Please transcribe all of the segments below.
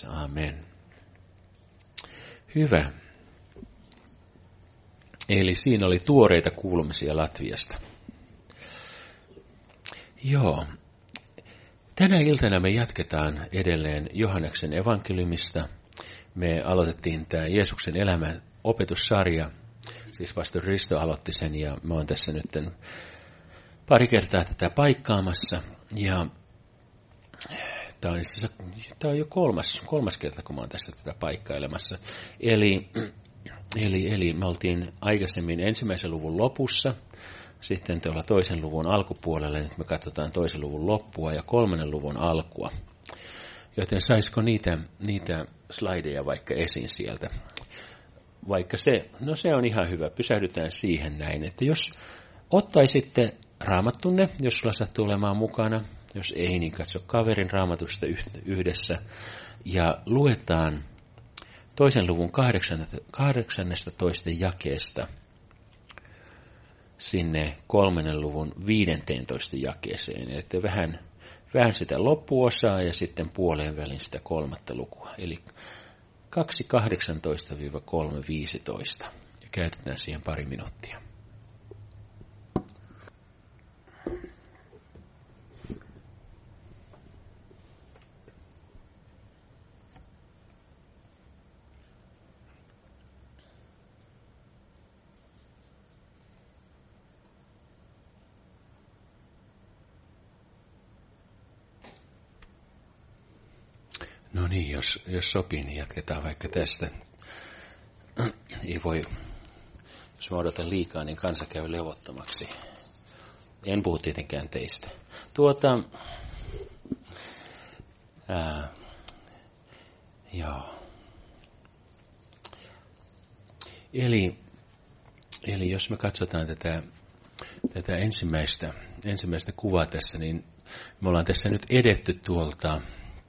nimessä. Amen. Hyvä. Eli siinä oli tuoreita kuulumisia Latviasta. Joo. Tänä iltana me jatketaan edelleen Johanneksen evankeliumista. Me aloitettiin tämä Jeesuksen elämän opetussarja. Siis pastori Risto aloitti sen ja mä oon tässä nyt pari kertaa tätä paikkaamassa. Ja tämä on jo kolmas kerta, kun mä oon tässä tätä paikkailemassa. Eli me oltiin aikaisemmin 1. luvun lopussa, sitten tuolla 2. luvun alkupuolella, nyt me katsotaan 2. luvun loppua ja 3. luvun alkua. Joten saisiko niitä slideja vaikka esiin sieltä? Vaikka se on ihan hyvä, pysähdytään siihen näin, että jos ottaisitte raamattunne, jos sulla sattuu olemaan mukana, jos ei, niin katso kaverin raamatusta yhdessä ja luetaan 2. luvun 18. jakeesta sinne 3. luvun 15. jakeeseen. Eli vähän sitä loppuosaa ja sitten puoleen välin sitä 3. lukua. Eli 2.18-3.15. Ja käytetään siihen pari minuuttia. No niin, jos sopii, niin jatketaan vaikka tästä. Ei voi, jos mä odotan liikaa, niin kansa käy levottomaksi. En puhu tietenkään teistä. Joo. Eli jos me katsotaan tätä ensimmäistä kuvaa tässä, niin me ollaan tässä nyt edetty tuolta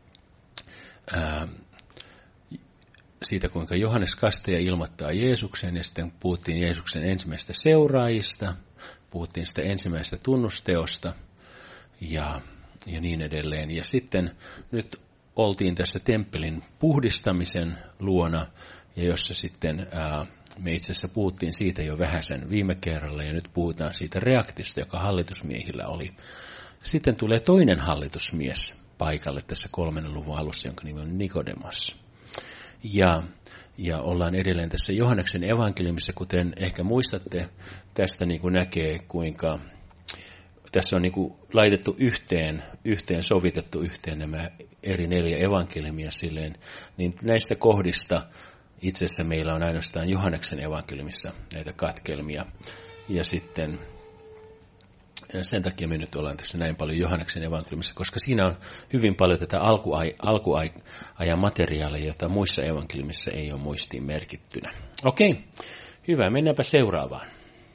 siitä, kuinka Johannes Kastaja ilmoittaa Jeesuksen, ja sitten puhuttiin Jeesuksen ensimmäistä seuraajista, puhuttiin sitä ensimmäistä tunnusteosta ja niin edelleen. Ja sitten nyt oltiin tässä temppelin puhdistamisen luona, ja jossa sitten me itse asiassa puhuttiin siitä jo vähäsen viime kerralla, ja nyt puhutaan siitä reaktista, joka hallitusmiehillä oli. Sitten tulee toinen hallitusmies paikalle tässä 3. luvun alussa, jonka nimi on Nikodemos. Ja ollaan edelleen tässä Johanneksen evankeliumissa, kuten ehkä muistatte, tästä niin kuin näkee, kuinka tässä on niin kuin laitettu sovitettu yhteen nämä eri 4 evankeliumia silleen, niin näistä kohdista itse asiassa meillä on ainoastaan Johanneksen evankeliumissa näitä katkelmia. Ja sitten sen takia me nyt ollaan tässä näin paljon Johanneksen evankeliumissa, koska siinä on hyvin paljon tätä alkuajan materiaalia, jota muissa evankeliumissa ei ole muistiin merkittynä. Okei, hyvä, mennäänpä seuraavaan.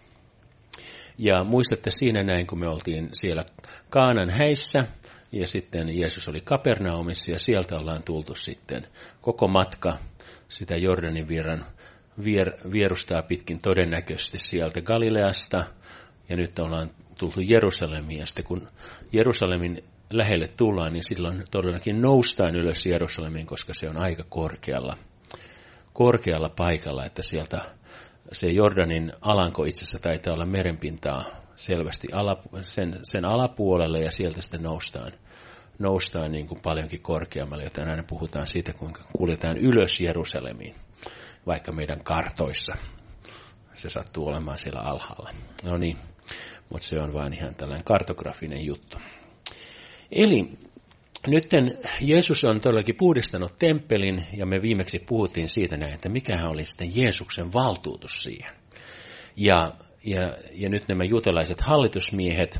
Ja muistatte siinä näin, kun me oltiin siellä Kaanan häissä, ja sitten Jeesus oli Kapernaumissa, ja sieltä ollaan tultu sitten koko matka sitä Jordanin virran vierustaa pitkin todennäköisesti sieltä Galileasta, ja nyt ollaan tultu Jerusalemiin, ja sitten kun Jerusalemin lähelle tullaan, niin silloin todellakin noustaan ylös Jerusalemiin, koska se on aika korkealla paikalla, että sieltä se Jordanin alanko itse asiassa taitaa olla merenpintaa selvästi sen alapuolelle, ja sieltä sitten noustaan niin kuin paljonkin korkeammalle, joten aina puhutaan siitä, kuinka kuljetaan ylös Jerusalemiin, vaikka meidän kartoissa se sattuu olemaan siellä alhaalla. No niin. Mutta se on vain ihan tällainen kartografinen juttu. Eli nyt Jeesus on todellakin puhdistanut temppelin, ja me viimeksi puhuttiin siitä näin, että mikähän oli sitten Jeesuksen valtuutus siihen. Ja nyt nämä juutalaiset hallitusmiehet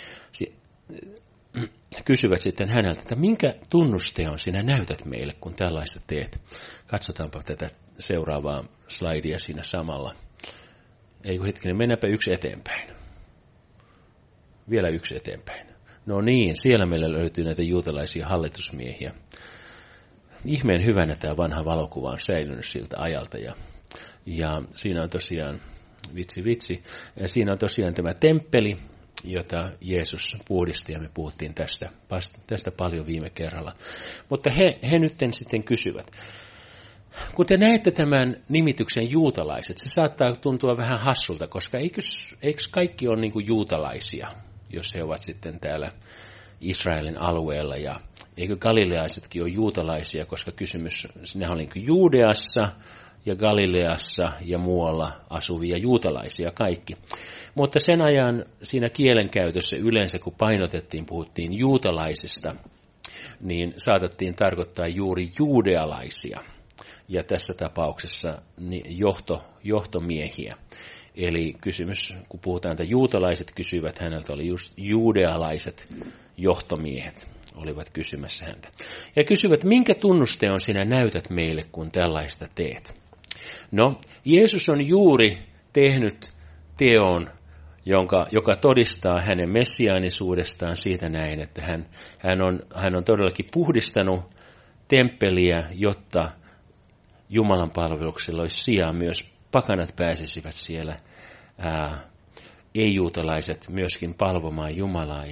kysyvät sitten häneltä, että minkä tunnusteon sinä näytät meille, kun tällaista teet. Katsotaanpa tätä seuraavaa slaidia siinä samalla. Ei kun hetkinen, mennäänpä yksi eteenpäin. Vielä yksi eteenpäin. No niin, siellä meillä löytyy näitä juutalaisia hallitusmiehiä. Ihmeen hyvänä tämä vanha valokuva on säilynyt siltä ajalta. Ja siinä on tosiaan, vitsi, ja siinä on tosiaan tämä temppeli, jota Jeesus puhdisti, ja me puhuttiin tästä paljon viime kerralla. Mutta he nyt sitten kysyvät. Kun te näette tämän nimityksen juutalaiset, se saattaa tuntua vähän hassulta, koska eikö kaikki ole niin kuin juutalaisia, jos he ovat sitten täällä Israelin alueella, ja eikö galileaisetkin ole juutalaisia, koska nehän oli niin kuin Juudeassa ja Galileassa ja muualla asuvia juutalaisia kaikki. Mutta sen ajan siinä kielenkäytössä yleensä, kun puhuttiin juutalaisista, niin saatettiin tarkoittaa juuri juudealaisia. Ja tässä tapauksessa johtomiehiä. Eli kysymys, kun puhutaan, että juutalaiset kysyivät häneltä, oli just juudealaiset johtomiehet olivat kysymässä häntä. Ja kysyvät, minkä tunnusteon sinä näytät meille, kun tällaista teet? No, Jeesus on juuri tehnyt teon, joka todistaa hänen messiaanisuudestaan siitä näin, että hän on todellakin puhdistanut temppeliä, jotta Jumalan palveluksella olisi sijaa, myös pakanat pääsisivät siellä, ei-juutalaiset myöskin palvomaan Jumalaa.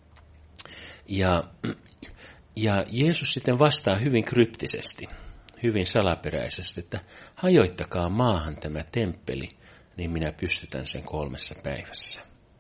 Ja Jeesus sitten vastaa hyvin kryptisesti, hyvin salaperäisesti, että hajoittakaa maahan tämä temppeli, niin minä pystytän sen 3 päivässä.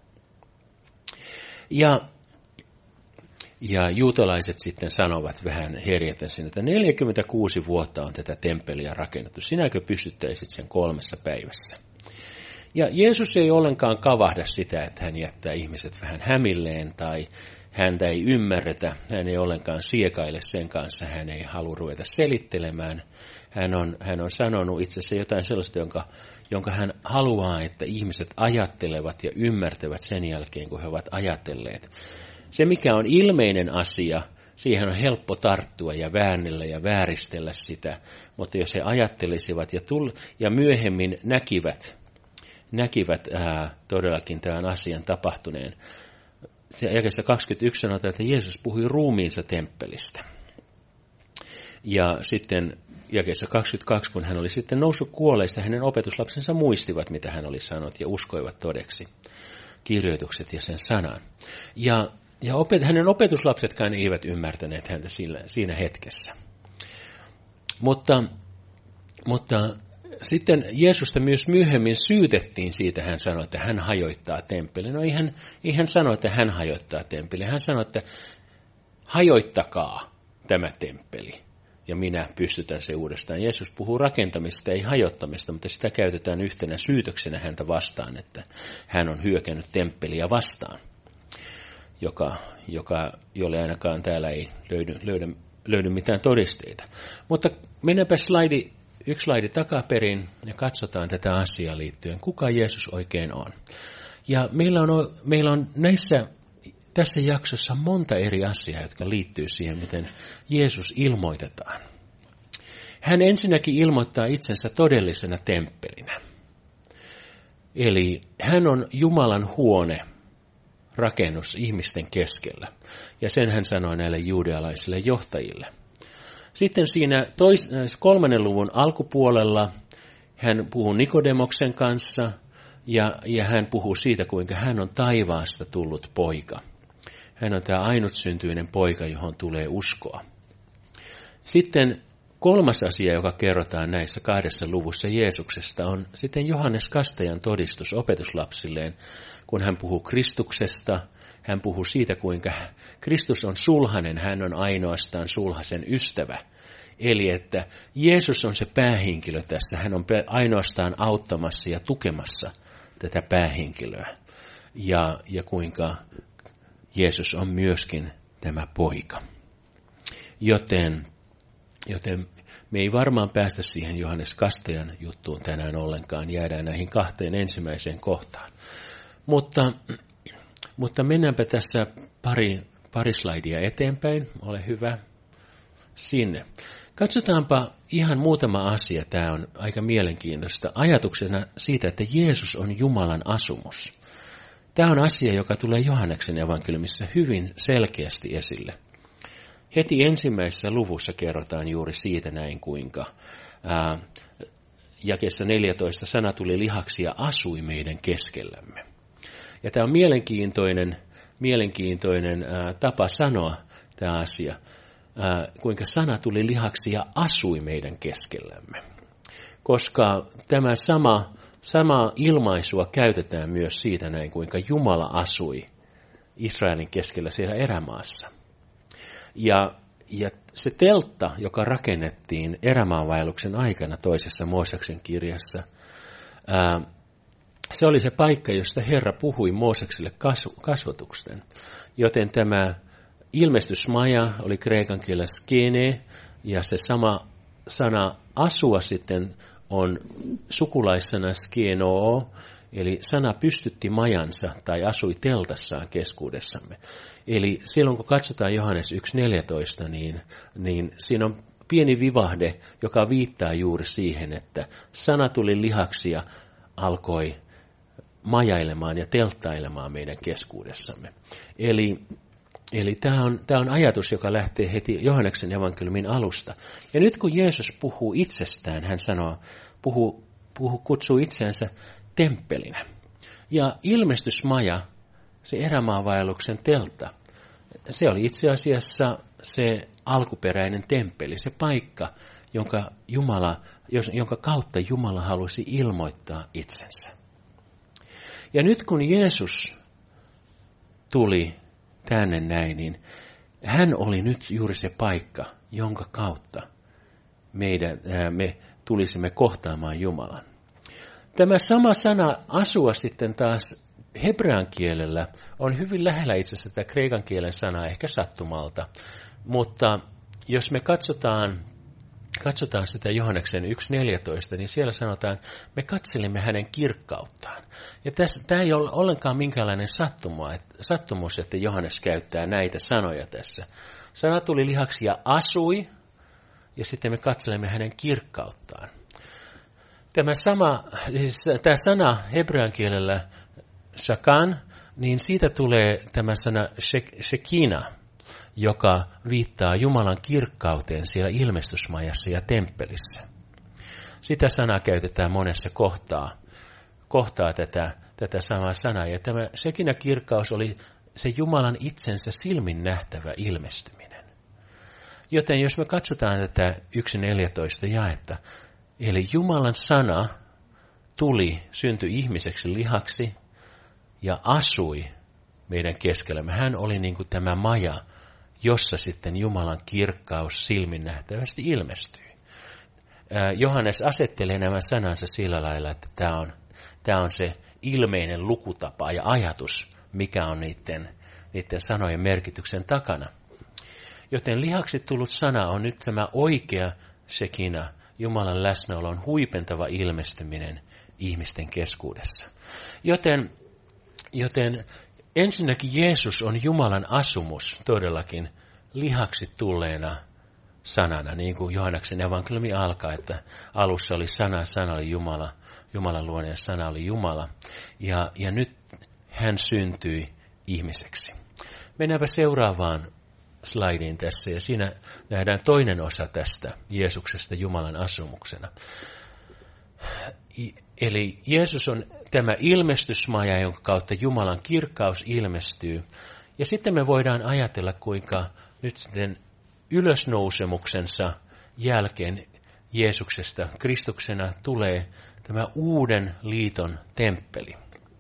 Ja juutalaiset sitten sanovat vähän herjäten sinne, että 46 vuotta on tätä temppeliä rakennettu. Sinäkö pystyttäisit sen 3 päivässä? Ja Jeesus ei ollenkaan kavahda sitä, että hän jättää ihmiset vähän hämilleen tai häntä ei ymmärretä. Hän ei ollenkaan siekaile sen kanssa, hän ei halua ruveta selittelemään. Hän on sanonut itse asiassa jotain sellaista, jonka hän haluaa, että ihmiset ajattelevat ja ymmärtävät sen jälkeen, kun he ovat ajatelleet. Se, mikä on ilmeinen asia, siihen on helppo tarttua ja väännellä ja vääristellä sitä, mutta jos he ajattelisivat ja myöhemmin näkivät todellakin tämän asian tapahtuneen. Se jakeessa 21 sanotaan, että Jeesus puhui ruumiinsa temppelistä. Ja sitten jakeessa 22, kun hän oli sitten noussut kuolleista, hänen opetuslapsensa muistivat, mitä hän oli sanonut, ja uskoivat todeksi kirjoitukset ja sen sanan. Ja hänen opetuslapsetkaan eivät ymmärtäneet häntä siinä hetkessä. Mutta sitten Jeesusta myös myöhemmin syytettiin siitä, hän sanoi, että hän hajoittaa temppelin. No ei hän sano, että hän hajoittaa temppelin. Hän sanoi, että hajoittakaa tämä temppeli ja minä pystytän se uudestaan. Jeesus puhuu rakentamisesta, ei hajottamista, mutta sitä käytetään yhtenä syytöksenä häntä vastaan, että hän on hyökännyt temppeliä vastaan, jolle ainakaan täällä ei löydy mitään todisteita. Mutta mennäänpä yksi slaidi takaperin ja katsotaan tätä asiaa liittyen, kuka Jeesus oikein on. Ja meillä on tässä jaksossa monta eri asiaa, jotka liittyy siihen, miten Jeesus ilmoitetaan. Hän ensinnäkin ilmoittaa itsensä todellisena temppelinä. Eli hän on Jumalan huone, rakennus ihmisten keskellä. Ja sen hän sanoi näille juudealaisille johtajille. Sitten siinä 3. luvun alkupuolella hän puhuu Nikodemoksen kanssa ja hän puhuu siitä, kuinka hän on taivaasta tullut poika. Hän on tämä ainutsyntyinen poika, johon tulee uskoa. Sitten 3. asia, joka kerrotaan näissä 2 luvussa Jeesuksesta, on sitten Johannes Kastajan todistus opetuslapsilleen, kun hän puhuu Kristuksesta. Hän puhuu siitä, kuinka Kristus on sulhanen, hän on ainoastaan sulhasen ystävä. Eli että Jeesus on se päähenkilö tässä, hän on ainoastaan auttamassa ja tukemassa tätä päähenkilöä. Ja kuinka Jeesus on myöskin tämä poika. Joten me ei varmaan päästä siihen Johannes Kastajan juttuun tänään ollenkaan, jäädään näihin 2 ensimmäiseen kohtaan. Mutta mennäänpä tässä pari slaidia eteenpäin, ole hyvä, sinne. Katsotaanpa ihan muutama asia, tämä on aika mielenkiintoista, ajatuksena siitä, että Jeesus on Jumalan asumus. Tämä on asia, joka tulee Johanneksen evankeliumissa hyvin selkeästi esille. Heti ensimmäisessä luvussa kerrotaan juuri siitä näin, kuinka jakeessa 14 sana tuli lihaksi ja asui meidän keskellämme. Ja tämä on mielenkiintoinen tapa sanoa tämä asia, kuinka sana tuli lihaksi ja asui meidän keskellämme. Koska tämä sama ilmaisua käytetään myös siitä näin, kuinka Jumala asui Israelin keskellä siellä erämaassa. Ja se teltta, joka rakennettiin erämaanvaelluksen aikana toisessa Mooseksen kirjassa, se oli se paikka, josta Herra puhui Moosekselle kasvotuksen. Joten tämä ilmestysmaja oli kreikan kielellä skene, ja se sama sana asua sitten on sukulaissana skenoo, eli sana pystytti majansa tai asui teltassaan keskuudessamme. Eli silloin kun katsotaan Johannes 1.14, niin siinä on pieni vivahde, joka viittaa juuri siihen, että sana tuli lihaksi ja alkoi majailemaan ja telttailemaan meidän keskuudessamme. Eli tämä on ajatus, joka lähtee heti Johanneksen evankeliumin alusta. Ja nyt kun Jeesus puhuu itsestään, hän kutsuu itseänsä temppelinä. Ja ilmestysmaja, se erämaanvaelluksen teltta, se oli itse asiassa se alkuperäinen temppeli, se paikka, jonka kautta Jumala halusi ilmoittaa itsensä. Ja nyt kun Jeesus tuli tänne näin, niin hän oli nyt juuri se paikka, jonka kautta me tulisimme kohtaamaan Jumalan. Tämä sama sana asua sitten taas hebrean kielellä on hyvin lähellä itse asiassa tätä kreikan kielen sanaa, ehkä sattumalta. Mutta jos me katsotaan sitä Johanneksen 1.14, niin siellä sanotaan, me katselimme hänen kirkkauttaan. Ja tämä ei ole ollenkaan minkäänlainen sattumus, että Johannes käyttää näitä sanoja tässä. Sana tuli lihaksi ja asui, ja sitten me katselemme hänen kirkkauttaan. Tämä sana hebrean kielellä shakan, niin siitä tulee tämä sana shekina, joka viittaa Jumalan kirkkauteen siellä ilmestysmajassa ja temppelissä. Sitä sanaa käytetään monessa kohtaa tätä samaa sanaa. Ja tämä Shekina-kirkkaus oli se Jumalan itsensä silmin nähtävä ilmestyminen. Joten jos me katsotaan tätä 1.14 jaetta, eli Jumalan sana syntyi ihmiseksi lihaksi ja asui meidän keskellämme. Hän oli niin kuin tämä maja, jossa sitten Jumalan kirkkaus silmin nähtävästi ilmestyi. Johannes asettelee nämä sanansa sillä lailla, että tämä on se ilmeinen lukutapa ja ajatus, mikä on niiden sanojen merkityksen takana. Joten lihaksi tullut sana on nyt tämä oikea shekina, Jumalan läsnäolon huipentava ilmestyminen ihmisten keskuudessa. Joten ensinnäkin Jeesus on Jumalan asumus todellakin lihaksi tulleena sanana, niin kuin Johanneksen evankeliumi alkaa, että alussa oli sana, sana oli Jumala, Jumalan luonne ja sana oli Jumala. Ja nyt hän syntyi ihmiseksi. Mennäänpä seuraavaan slaidiin tässä, ja siinä nähdään toinen osa tästä Jeesuksesta Jumalan asumuksena. Eli Jeesus on tämä ilmestysmaja, jonka kautta Jumalan kirkkaus ilmestyy. Ja sitten me voidaan ajatella, kuinka nyt sitten ylösnousemuksensa jälkeen Jeesuksesta Kristuksena tulee tämä uuden liiton temppeli.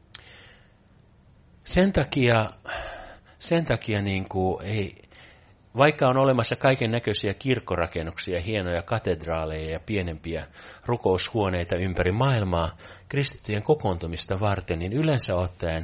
Sen takia niin kuin vaikka on olemassa kaiken näköisiä kirkkorakennuksia, hienoja katedraaleja ja pienempiä rukoushuoneita ympäri maailmaa kristittyjen kokoontumista varten, niin yleensä ottaen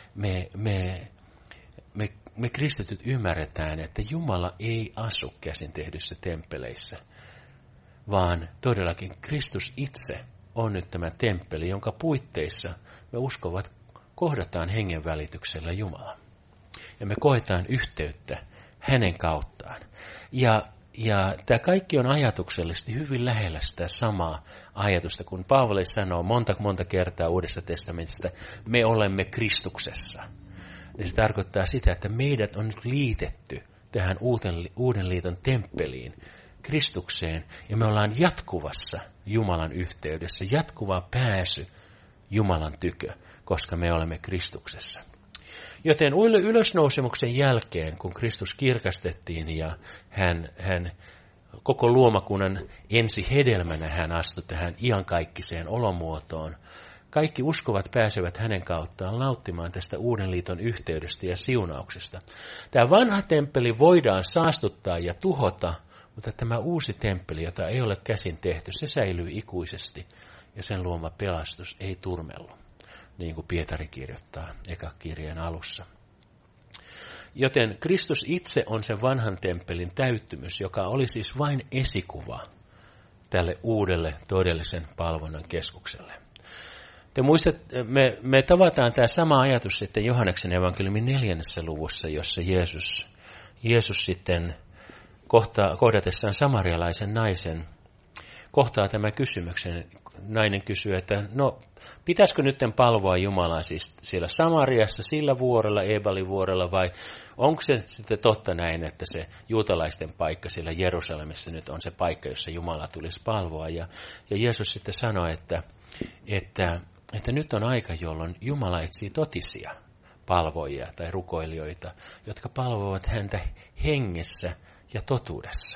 me kristityt ymmärretään, että Jumala ei asu käsin tehdyissä temppeleissä, vaan todellakin Kristus itse on nyt tämä temppeli, jonka puitteissa me uskovat kohdataan hengen välityksellä Jumala. Ja me koetaan yhteyttä hänen kauttaan. Ja tämä kaikki on ajatuksellisesti hyvin lähellä sitä samaa ajatusta, kun Paavali sanoo monta kertaa Uudessa testamentissa, me olemme Kristuksessa. Niin se tarkoittaa sitä, että meidät on nyt liitetty tähän uuden liiton temppeliin, Kristukseen, ja me ollaan jatkuvassa Jumalan yhteydessä, jatkuva pääsy Jumalan tykö, koska me olemme Kristuksessa. Joten ylösnousemuksen jälkeen, kun Kristus kirkastettiin ja hän koko luomakunnan ensi hedelmänä hän astui tähän iankaikkiseen olomuotoon, kaikki uskovat pääsevät hänen kauttaan nauttimaan tästä uuden liiton yhteydestä ja siunauksesta. Tämä vanha temppeli voidaan saastuttaa ja tuhota, mutta tämä uusi temppeli, jota ei ole käsin tehty, se säilyy ikuisesti ja sen luoma pelastus ei turmellu, niin kuin Pietari kirjoittaa ekakirjeen alussa. Joten Kristus itse on sen vanhan temppelin täyttymys, joka oli siis vain esikuva tälle uudelle todellisen palvonnan keskukselle. Te muistatte, me tavataan tämä sama ajatus sitten Johanneksen evankeliumin 4. luvussa, jossa Jeesus sitten kohdatessaan samarialaisen naisen kohtaa tämän kysymyksen. Nainen kysyy, että no pitäisikö nyt palvoa Jumalaa siis siellä Samariassa, sillä vuorella, Ebalin vuorella, vai onko se sitten totta näin, että se juutalaisten paikka siellä Jerusalemissa nyt on se paikka, jossa Jumala tulisi palvoa. Ja Jeesus sitten sanoi, että nyt on aika, jolloin Jumala etsii totisia palvojia tai rukoilijoita, jotka palvovat häntä hengessä ja totuudessa.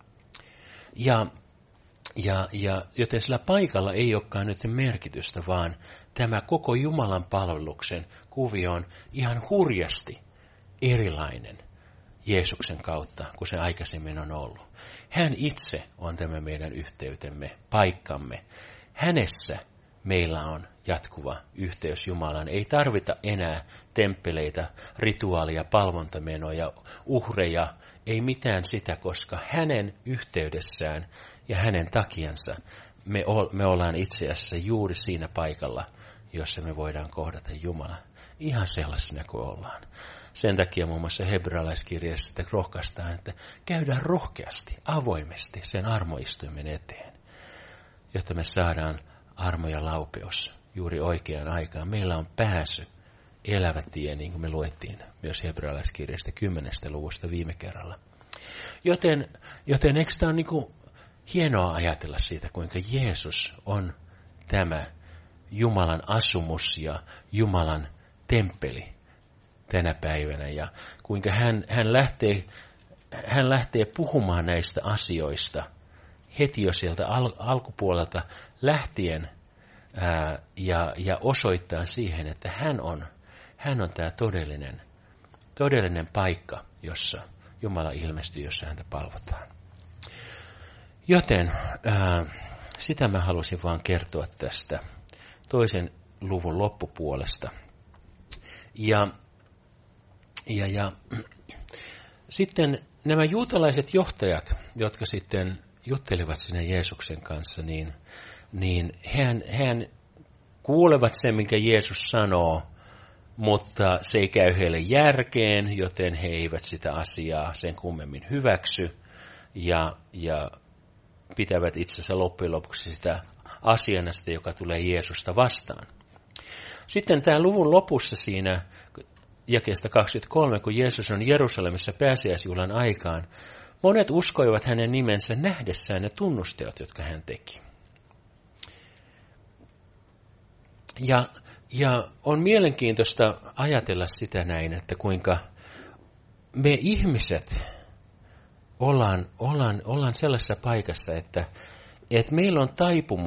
Joten sillä paikalla ei olekaan nyt merkitystä, vaan tämä koko Jumalan palveluksen kuvio on ihan hurjasti erilainen Jeesuksen kautta, kuin se aikaisemmin on ollut. Hän itse on tämä meidän yhteytemme, paikkamme. Hänessä meillä on jatkuva yhteys Jumalaan. Ei tarvita enää temppeleitä, rituaalia, palvontamenoja, uhreja, ei mitään sitä, koska hänen yhteydessään ja hänen takiansa me ollaan itse asiassa juuri siinä paikalla, jossa me voidaan kohdata Jumala. Ihan sellaisena kuin ollaan. Sen takia muun muassa hebrealaiskirjassa sitä rohkaistaan, että käydään rohkeasti, avoimesti sen armoistuimen eteen, jotta me saadaan armo ja laupeus juuri oikeaan aikaan. Meillä on pääsy, elävä tie, niin kuin me luettiin myös hebrealaiskirjasta 10. luvusta viime kerralla. Joten eikö tämä ole niin kuin hienoa ajatella siitä, kuinka Jeesus on tämä Jumalan asumus ja Jumalan temppeli tänä päivänä, ja kuinka hän lähtee puhumaan näistä asioista heti jo sieltä alkupuolelta lähtien ja osoittaa siihen, että hän on tämä todellinen paikka, jossa Jumala ilmestyy, jossa häntä palvotaan. Joten sitä mä halusin vaan kertoa tästä toisen luvun loppupuolesta. Ja sitten nämä juutalaiset johtajat, jotka sitten juttelivat sinne Jeesuksen kanssa, niin hän kuulevat sen, minkä Jeesus sanoo, mutta se ei käy heille järkeen, joten he eivät sitä asiaa sen kummemmin hyväksy ja pitävät itsensä loppujen lopuksi sitä asiana, joka tulee Jeesusta vastaan. Sitten tämä luvun lopussa siinä jakeesta 23, kun Jeesus on Jerusalemissa pääsiäisjuhlan aikaan, monet uskoivat hänen nimensä nähdessään ne tunnusteot, jotka hän teki. Ja on mielenkiintoista ajatella sitä näin, että kuinka me ihmiset ollaan sellaisessa paikassa, että meillä on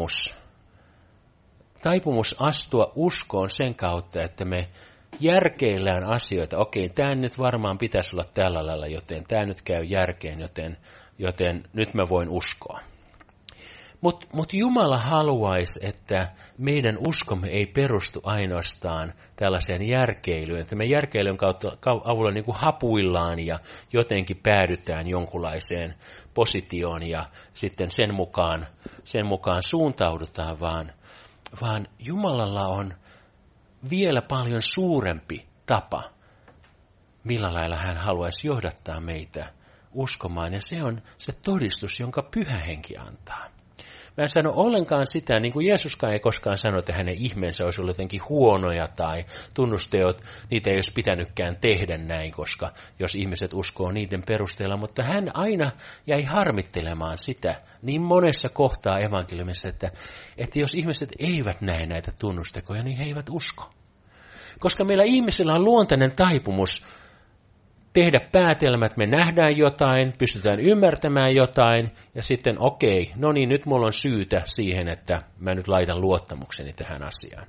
taipumus astua uskoon sen kautta, että me järkeillään asioita. Okei, tämä nyt varmaan pitäisi olla tällä lailla, joten tämä nyt käy järkeen, joten nyt mä voin uskoa. Mutta Jumala haluaisi, että meidän uskomme ei perustu ainoastaan tällaiseen järkeilyyn, että me järkeilyn avulla niin kuin hapuillaan ja jotenkin päädytään jonkunlaiseen positioon ja sitten sen mukaan suuntaudutaan, vaan Jumalalla on vielä paljon suurempi tapa, millä lailla hän haluaisi johdattaa meitä uskomaan, ja se on se todistus, jonka Pyhä Henki antaa. Mä en sano ollenkaan sitä, niin kuin Jeesuskaan ei koskaan sano, että hänen ihmeensä olisi ollut jotenkin huonoja tai tunnusteot, niitä ei olisi pitänytkään tehdä näin, koska jos ihmiset uskoo niiden perusteella, mutta hän aina jäi harmittelemaan sitä niin monessa kohtaa evankeliumissa, että jos ihmiset eivät näe näitä tunnustekoja, niin he eivät usko. Koska meillä ihmisillä on luontainen taipumus tehdä päätelmät, me nähdään jotain, pystytään ymmärtämään jotain, ja sitten okei, no niin, nyt mulla on syytä siihen, että mä nyt laitan luottamukseni tähän asiaan.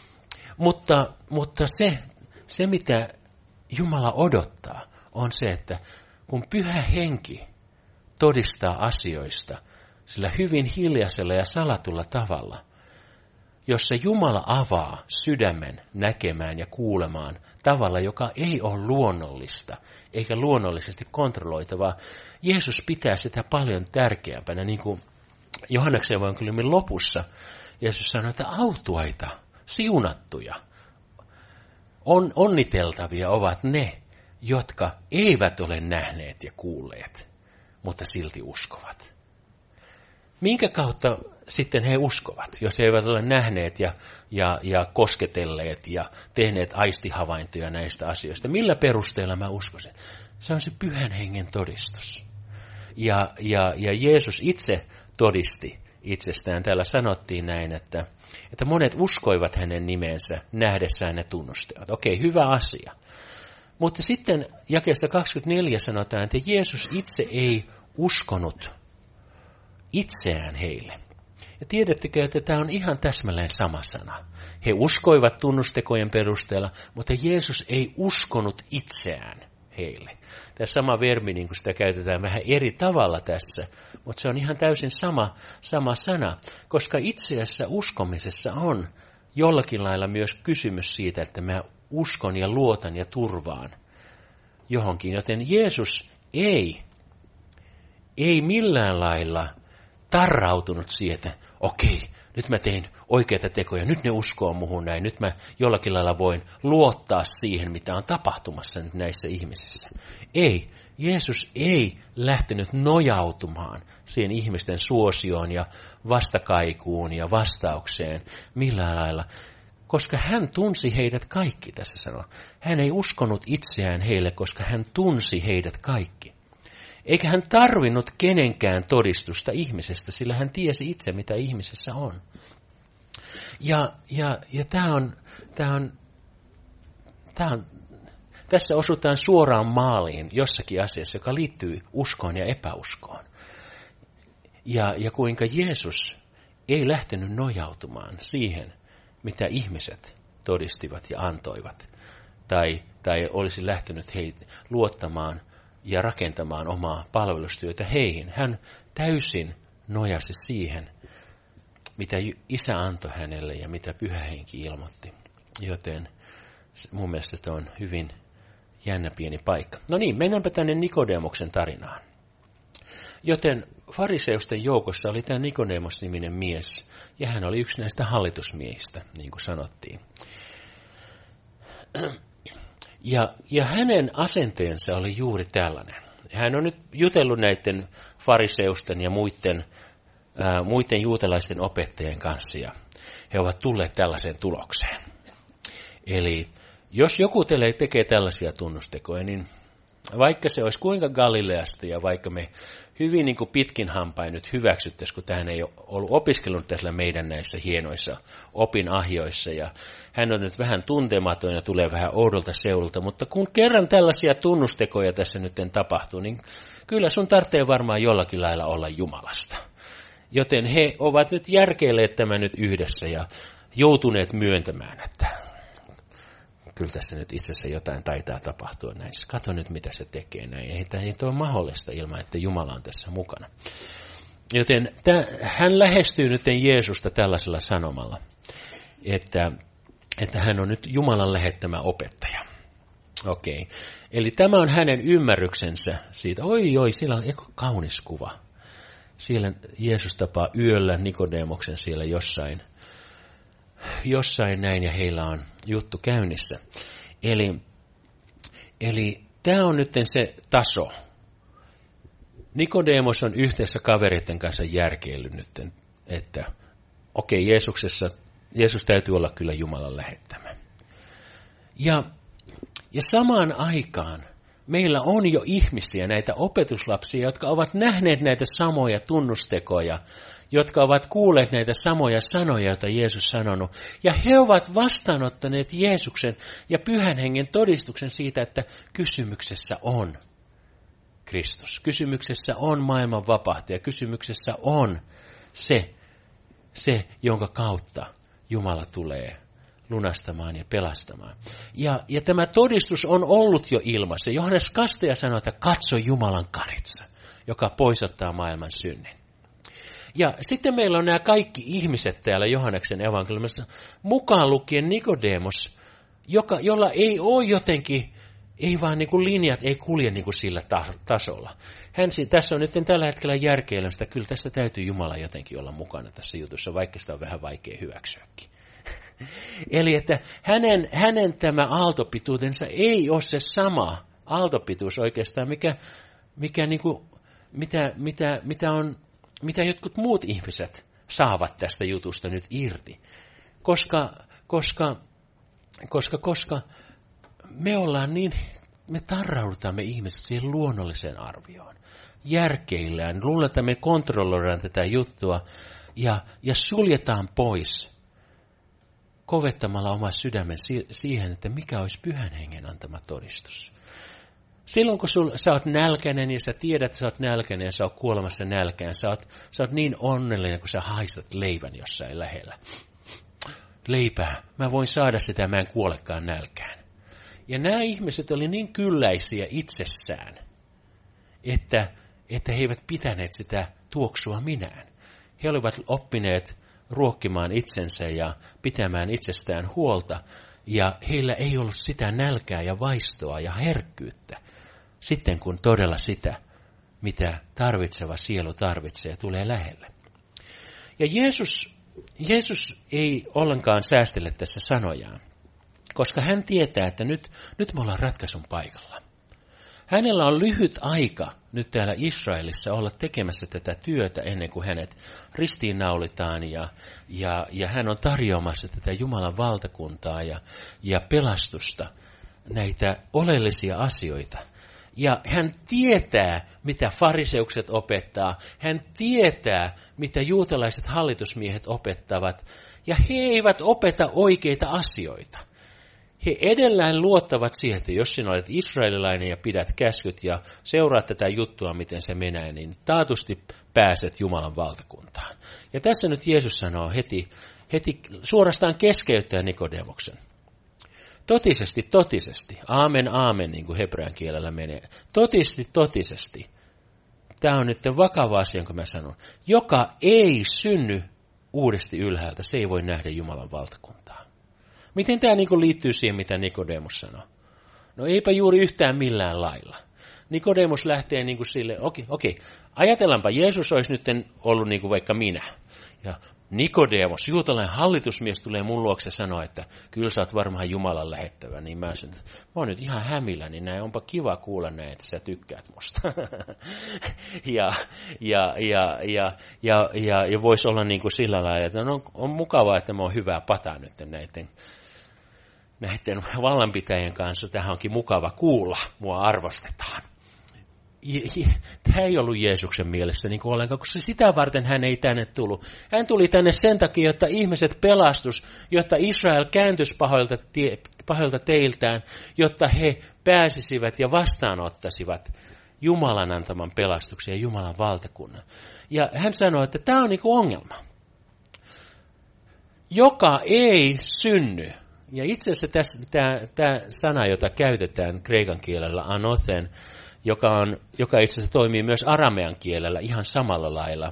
Mutta se, mitä Jumala odottaa, on se, että kun Pyhä Henki todistaa asioista sillä hyvin hiljaisella ja salatulla tavalla, jossa Jumala avaa sydämen näkemään ja kuulemaan tavalla, joka ei ole luonnollista, eikä luonnollisesti kontrolloitavaa. Jeesus pitää sitä paljon tärkeämpänä, niin kuin Johanneksen evankeliumin lopussa Jeesus sanoi, että autuaita, siunattuja, onniteltavia ovat ne, jotka eivät ole nähneet ja kuulleet, mutta silti uskovat. Minkä kautta sitten he uskovat, jos he eivät ole nähneet ja kosketelleet ja tehneet aistihavaintoja näistä asioista? Millä perusteella mä uskoisin? Se on se Pyhän Hengen todistus. Ja Jeesus itse todisti itsestään. Täällä sanottiin näin, että monet uskoivat hänen nimensä nähdessään ne tunnusteot. Okei, hyvä asia. Mutta sitten jakeessa 24 sanotaan, että Jeesus itse ei uskonut itseään heille. Ja tiedättekö, että tämä on ihan täsmälleen sama sana. He uskoivat tunnustekojen perusteella, mutta Jeesus ei uskonut itseään heille. Tämä sama verbi, niin kuin sitä käytetään vähän eri tavalla tässä, mutta se on ihan täysin sama sana, koska itse asiassa uskomisessa on jollakin lailla myös kysymys siitä, että mä uskon ja luotan ja turvaan johonkin, joten Jeesus ei millään lailla tarrautunut siihen, että okei, nyt mä tein oikeita tekoja, nyt ne uskoo muhun näin, nyt mä jollakin lailla voin luottaa siihen, mitä on tapahtumassa nyt näissä ihmisissä. Ei, Jeesus ei lähtenyt nojautumaan siihen ihmisten suosioon ja vastakaikuun ja vastaukseen millään lailla, koska hän tunsi heidät kaikki, tässä sanoo. Hän ei uskonut itseään heille, koska hän tunsi heidät kaikki. Eikä hän tarvinnut kenenkään todistusta ihmisestä, sillä hän tiesi itse, mitä ihmisessä on. Ja tässä osutaan suoraan maaliin jossakin asiassa, joka liittyy uskoon ja epäuskoon. Ja kuinka Jeesus ei lähtenyt nojautumaan siihen, mitä ihmiset todistivat ja antoivat. Tai olisi lähtenyt heitä luottamaan ja rakentamaan omaa palvelustyötä heihin. Hän täysin nojasi siihen, mitä Isä antoi hänelle ja mitä Pyhä Henki ilmoitti. Joten mun mielestä se on hyvin jännä pieni paikka. No niin, mennäänpä tänne Nikodemoksen tarinaan. Joten fariseusten joukossa oli tämä Nikodemos-niminen mies, ja hän oli yksi näistä hallitusmiehistä, niin kuin sanottiin. Ja hänen asenteensa oli juuri tällainen. Hän on nyt jutellut näiden fariseusten ja muiden juutalaisten opettajien kanssa, ja he ovat tulleet tällaiseen tulokseen. Eli jos joku tekee tällaisia tunnustekoja, niin vaikka se olisi kuinka Galileasta ja vaikka me hyvin niin kuin pitkin hampain nyt hyväksyttäisiin, kun tähän ei ole ollut opiskellut tässä meidän näissä hienoissa opinahjoissa ja hän on nyt vähän tuntematon ja tulee vähän oudolta seulta, mutta kun kerran tällaisia tunnustekoja tässä nyt tapahtuu, niin kyllä sun tarvitsee varmaan jollakin lailla olla Jumalasta. Joten he ovat nyt järkeilleet tämän nyt yhdessä ja joutuneet myöntämään, että kyllä tässä nyt itse asiassa jotain taitaa tapahtua näissä. Kato nyt, mitä se tekee näin. Ei tämä ole mahdollista ilman, että Jumala on tässä mukana. Joten hän lähestyy nyt Jeesusta tällaisella sanomalla, että hän on nyt Jumalan lähettämä opettaja. Okei. Eli tämä on hänen ymmärryksensä siitä. Oi, siellä on kaunis kuva. Siellä Jeesus tapaa yöllä Nikodemoksen siellä jossain näin ja heillä on juttu käynnissä. Eli tämä on nyt se taso. Nikodemos on yhdessä kavereiden kanssa järkeillyt nyt että okei, Jeesus täytyy olla kyllä Jumalan lähettämä. Ja samaan aikaan meillä on jo ihmisiä, näitä opetuslapsia, jotka ovat nähneet näitä samoja tunnustekoja, jotka ovat kuulleet näitä samoja sanoja, joita Jeesus sanonut. Ja he ovat vastaanottaneet Jeesuksen ja Pyhän Hengen todistuksen siitä, että kysymyksessä on Kristus. Kysymyksessä on maailman vapahtaja. Kysymyksessä on se, jonka kautta Jumala tulee lunastamaan ja pelastamaan. Ja tämä todistus on ollut jo ilmassa. Johannes Kastaja sanoi, että katso Jumalan karitsa, joka poisottaa maailman synnin. Ja sitten meillä on nämä kaikki ihmiset täällä Johanneksen evankeliumissa, mukaan lukien Nikodemos, jolla ei ole jotenkin, ei vaan niin kuin linjat ei kulje niin kuin sillä tasolla. Tässä on nyt tällä hetkellä järkeilemistä, kyllä tässä täytyy Jumala jotenkin olla mukana tässä jutussa, vaikka sitä on vähän vaikea hyväksyäkin. Eli että hänen tämä aaltopituutensa ei ole se sama aaltopituus oikeastaan, mitä jotkut muut ihmiset saavat tästä jutusta nyt irti. Koska me ollaan niin, me tarraudutaan me ihmiset siihen luonnolliseen arvioon. Järkeillään, luulen, että me kontrolloidaan tätä juttua ja suljetaan pois kovettamalla oma sydämen siihen, että mikä olisi Pyhän Hengen antama todistus. Silloin kun sä oot nälkäinen ja sä tiedät, että sä oot nälkäinen ja sä oot kuolemassa nälkään, sä oot niin onnellinen, kun sä haistat leivän jossain lähellä. Leipää, mä voin saada sitä, mä en kuolekaan nälkään. Ja nämä ihmiset oli niin kylläisiä itsessään, että he eivät pitäneet sitä tuoksua minään. He olivat oppineet ruokkimaan itsensä ja pitämään itsestään huolta, ja heillä ei ollut sitä nälkää ja vaistoa ja herkkyyttä, sitten kun todella sitä, mitä tarvitseva sielu tarvitsee, tulee lähelle. Ja Jeesus ei ollenkaan säästele tässä sanojaan, koska hän tietää, että nyt me ollaan ratkaisun paikalla. Hänellä on lyhyt aika nyt täällä Israelissa olla tekemässä tätä työtä ennen kuin hänet ristiinnaulitaan ja hän on tarjoamassa tätä Jumalan valtakuntaa ja pelastusta, näitä oleellisia asioita. Ja hän tietää, mitä fariseukset opettaa, hän tietää, mitä juutalaiset hallitusmiehet opettavat, ja he eivät opeta oikeita asioita. He edellään luottavat siihen, että jos sinä olet israelilainen ja pidät käskyt ja seuraat tätä juttua, miten se menee, niin taatusti pääset Jumalan valtakuntaan. Ja tässä nyt Jeesus sanoo heti suorastaan keskeyttää Nikodemoksen. Totisesti, aamen, niin kuin hebrean kielellä menee. Totisesti. Tämä on nyt vakava asia, jonka mä sanon. Joka ei synny uudesti ylhäältä, se ei voi nähdä Jumalan valtakuntaa. Miten tämä liittyy siihen, mitä Nikodemus sanoi? No eipä juuri yhtään millään lailla. Nikodemus lähtee sille, okei, ajatellaanpa, Jeesus olisi nyt ollut vaikka minä. Ja Nikodemus, juutalainen hallitusmies, tulee mun luokse sanoa, että kyllä sä oot varmaan Jumalan lähettävä. Niin mä sanon, että mä oon nyt ihan hämillä, niin näin onpa kiva kuulla näin, että sä tykkäät musta. ja voisi olla sillä lailla, että on mukavaa, että mä oon hyvää pataa nyt näiden vallanpitäjien kanssa. Tähän onkin mukava kuulla, mua arvostetaan. Tämä ei ollut Jeesuksen mielessä ollenkaan, koska sitä varten hän ei tänne tullut. Hän tuli tänne sen takia, jotta ihmiset pelastus, jotta Israel kääntyisi pahoilta teiltään, jotta he pääsisivät ja vastaanottaisivat Jumalan antaman pelastuksen ja Jumalan valtakunnan. Ja hän sanoi, että tämä on ongelma, joka ei synny. Ja itse asiassa tämä sana, jota käytetään kreikan kielellä, anothen, joka itse asiassa toimii myös aramean kielellä ihan samalla lailla.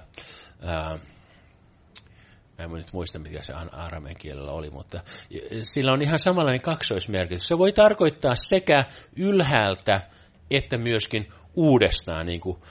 Mä en nyt muista, mikä se aramean kielellä oli, mutta sillä on ihan samanlainen kaksoismerkitys. Se voi tarkoittaa sekä ylhäältä että myöskin uudestaan,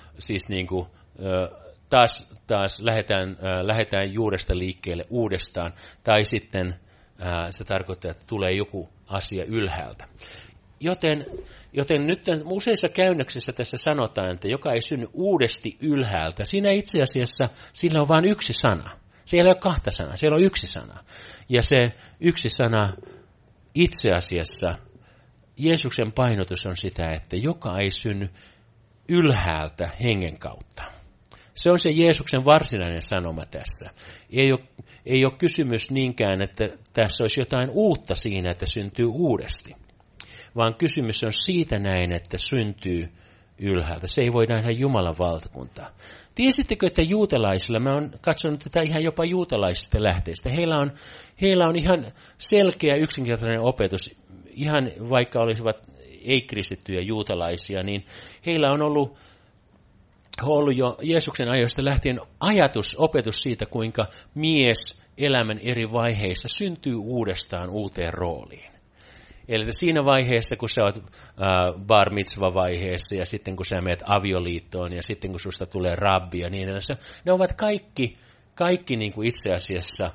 taas lähdetään juuresta liikkeelle uudestaan, tai sitten se tarkoittaa, että tulee joku asia ylhäältä. Joten nyt useissa käännöksissä tässä sanotaan, että joka ei synny uudesti ylhäältä. Siinä itse asiassa sillä on vain yksi sana. Siellä ei ole kahta sanaa, siellä on yksi sana. Ja se yksi sana itse asiassa, Jeesuksen painotus on sitä, että joka ei synny ylhäältä hengen kautta. Se on se Jeesuksen varsinainen sanoma tässä. Ei ole kysymys niinkään, että tässä olisi jotain uutta siinä, että syntyy uudesti. Vaan kysymys on siitä näin, että syntyy ylhäältä. Se ei voi nähdä Jumalan valtakuntaa. Tiesittekö, että juutalaisilla, mä oon katsonut tätä ihan jopa juutalaisista lähteistä, heillä on ihan selkeä yksinkertainen opetus, ihan vaikka olisivat ei-kristittyjä juutalaisia, niin heillä on ollut jo Jeesuksen ajoista lähtien opetus siitä, kuinka mies elämän eri vaiheissa syntyy uudestaan uuteen rooliin. Eli siinä vaiheessa, kun sä oot bar mitzva-vaiheessa ja sitten kun sä menet avioliittoon ja sitten kun susta tulee rabbi ja niin edelleen, ne ovat kaikki niin kuin itse asiassa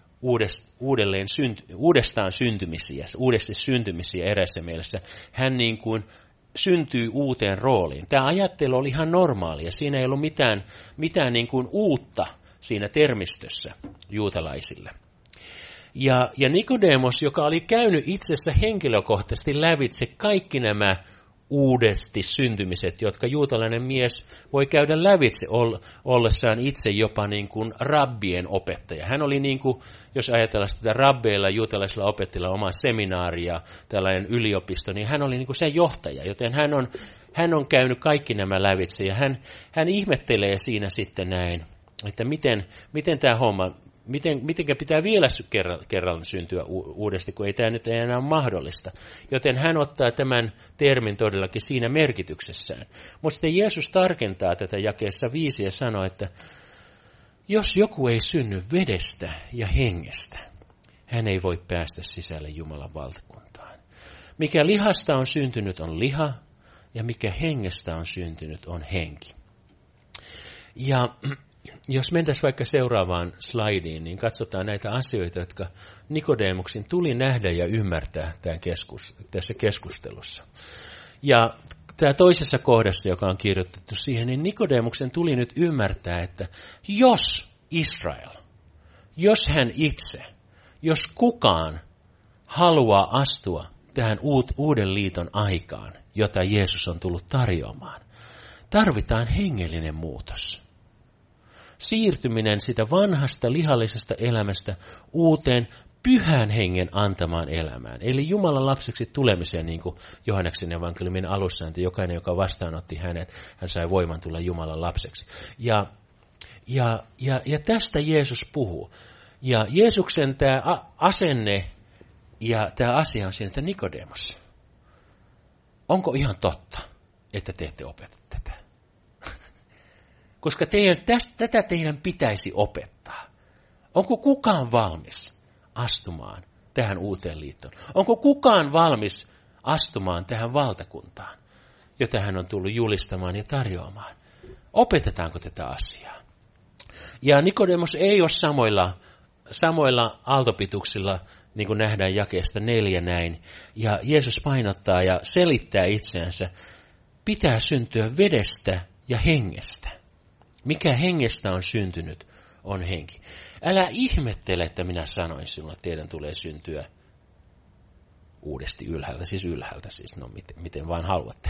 uudestaan syntymisiä erässä mielessä. Hän niin kuin syntyy uuteen rooliin. Tämä ajattelu oli ihan normaalia. Siinä ei ollut mitään niin kuin uutta siinä termistössä juutalaisille. Ja Nikodemos, joka oli käynyt itsessä henkilökohtaisesti lävitse kaikki nämä uudesti syntymiset, jotka juutalainen mies voi käydä lävitse ollessaan itse jopa niin kuin rabbien opettaja. Hän oli niin kuin, jos ajatellaan sitä rabbeilla, juutalaisilla opettajilla oma seminaari ja tällainen yliopisto, niin hän oli niin kuin se johtaja, joten hän on käynyt kaikki nämä lävitse ja hän ihmettelee siinä sitten näin, että miten tämä homma, mitenkä pitää vielä kerran syntyä uudesti, kun ei tämä nyt enää ole mahdollista. Joten hän ottaa tämän termin todellakin siinä merkityksessään. Mutta sitten Jeesus tarkentaa tätä jakeessa 5 ja sanoo, että jos joku ei synny vedestä ja hengestä, hän ei voi päästä sisälle Jumalan valtakuntaan. Mikä lihasta on syntynyt on liha, ja mikä hengestä on syntynyt on henki. Ja jos mentäisiin vaikka seuraavaan slaidiin, niin katsotaan näitä asioita, jotka Nikodemuksen tuli nähdä ja ymmärtää tässä keskustelussa. Ja tämä toisessa kohdassa, joka on kirjoitettu siihen, niin Nikodemuksen tuli nyt ymmärtää, että jos Israel, jos hän itse, jos kukaan haluaa astua tähän uuden liiton aikaan, jota Jeesus on tullut tarjoamaan, tarvitaan hengellinen muutos. Siirtyminen sitä vanhasta lihallisesta elämästä uuteen pyhän hengen antamaan elämään. Eli Jumalan lapseksi tulemiseen, niin kuin Johanneksen evankeliumin alussa, että jokainen, joka vastaanotti hänet, hän sai voiman tulla Jumalan lapseksi. Ja tästä Jeesus puhuu. Ja Jeesuksen tämä asenne ja tämä asia on siinä, että Nikodemos, onko ihan totta, että te ette opeta tätä? Koska tätä teidän pitäisi opettaa. Onko kukaan valmis astumaan tähän uuteen liittoon? Onko kukaan valmis astumaan tähän valtakuntaan, jota hän on tullut julistamaan ja tarjoamaan? Opetetaanko tätä asiaa? Ja Nikodemos ei ole samoilla aaltopituksilla, niin kuin nähdään jakeesta 4 näin. Ja Jeesus painottaa ja selittää itseänsä, pitää syntyä vedestä ja hengestä. Mikä hengestä on syntynyt, on henki. Älä ihmettele, että minä sanoin sinulle, että teidän tulee syntyä uudesti ylhäältä, no miten vaan haluatte.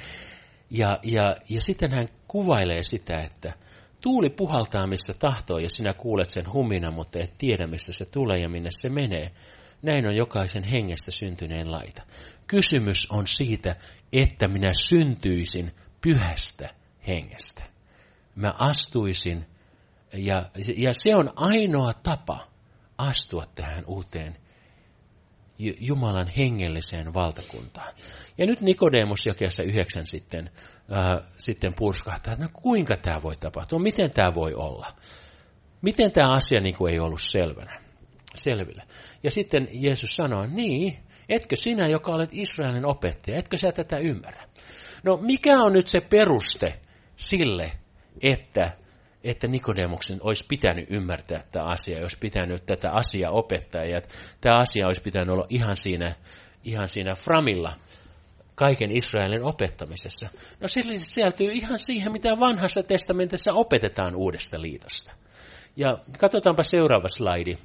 Ja sitten hän kuvailee sitä, että tuuli puhaltaa missä tahtoo ja sinä kuulet sen huminan, mutta et tiedä mistä se tulee ja minne se menee. Näin on jokaisen hengestä syntyneen laita. Kysymys on siitä, että minä syntyisin pyhästä hengestä. Mä astuisin, ja se on ainoa tapa astua tähän uuteen Jumalan hengelliseen valtakuntaan. Ja nyt Nikodemus jakeessa 9 sitten purskahtaa, että no kuinka tämä voi tapahtua, miten tämä voi olla? Miten tämä asia niin kuin ei ollut selvillä? Ja sitten Jeesus sanoo, niin, etkö sinä, joka olet Israelin opettaja, etkö sä tätä ymmärrä? No mikä on nyt se peruste sille, että Nikodemuksen olisi pitänyt ymmärtää tämä asia, olisi pitänyt tätä asiaa opettaa, ja tämä asia olisi pitänyt olla ihan siinä framilla kaiken Israelin opettamisessa. No se sisältyy ihan siihen, mitä vanhassa testamentissa opetetaan uudesta liitosta. Ja katsotaanpa seuraava slaidi.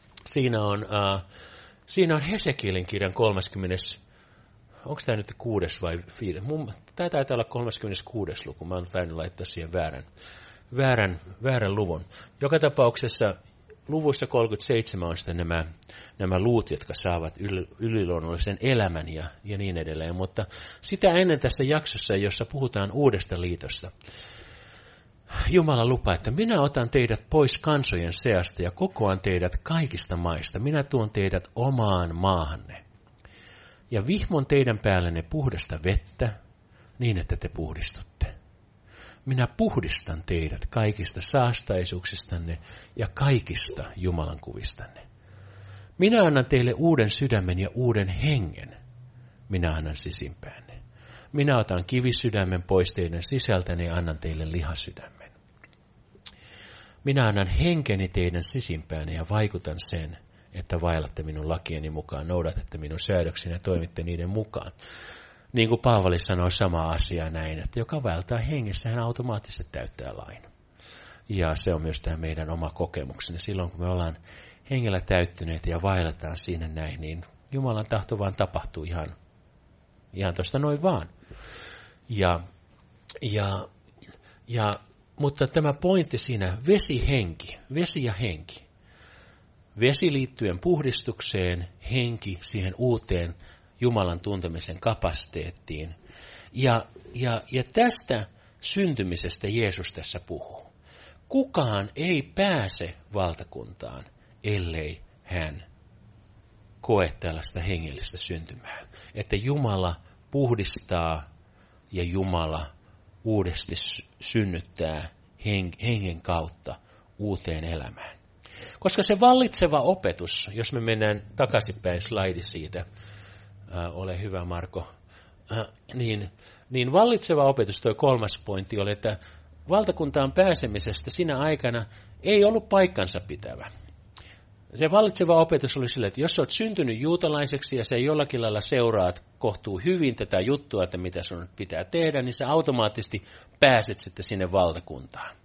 Siinä on Hesekielin kirjan 30. Onko tämä nyt 6 vai 5? Tämä taitaa olla 36. luku. Mä oon tainnut laittaa siihen väärän luvun. Joka tapauksessa luvuissa 37 on sitten nämä luut, jotka saavat yliluonnollisen elämän ja niin edelleen. Mutta sitä ennen tässä jaksossa, jossa puhutaan uudesta liitosta, Jumala lupaa, että minä otan teidät pois kansojen seasta ja kokoan teidät kaikista maista. Minä tuon teidät omaan maahanne. Ja vihmon teidän päällenne puhdasta vettä, niin että te puhdistutte. Minä puhdistan teidät kaikista saastaisuuksistanne ja kaikista Jumalan kuvistanne. Minä annan teille uuden sydämen ja uuden hengen. Minä annan sisimpäänne. Minä otan kivisydämen pois teidän sisältäne ja annan teille lihasydämen. Minä annan henkeni teidän sisimpäänne ja vaikutan sen, että vaellatte minun lakieni mukaan, noudatatte minun säädöksiä ja toimitte niiden mukaan. Niin kuin Paavali sanoi sama asia näin, että joka vaeltaa hengessä, hän automaattisesti täyttää lain. Ja se on myös tämä meidän oma kokemuksemme. Silloin kun me ollaan hengellä täyttyneitä ja vaelletaan siinä näin, niin Jumalan tahto vaan tapahtuu ihan tuosta noin vaan. Mutta tämä pointti siinä, vesi ja henki. Vesi liittyen puhdistukseen, henki siihen uuteen Jumalan tuntemisen kapasiteettiin. Ja tästä syntymisestä Jeesus tässä puhuu. Kukaan ei pääse valtakuntaan, ellei hän koe tällaista hengellistä syntymää. Että Jumala puhdistaa ja Jumala uudesti synnyttää hengen kautta uuteen elämään. Koska se vallitseva opetus, jos me mennään takaisinpäin slaidi siitä, ole hyvä Marko, niin vallitseva opetus, tuo 3. pointti oli, että valtakuntaan pääsemisestä sinä aikana ei ollut paikkansa pitävä. Se vallitseva opetus oli sillä, että jos olet syntynyt juutalaiseksi ja sä jollakin lailla seuraat kohtuu hyvin tätä juttua, että mitä sun pitää tehdä, niin sä automaattisesti pääset sitten sinne valtakuntaan.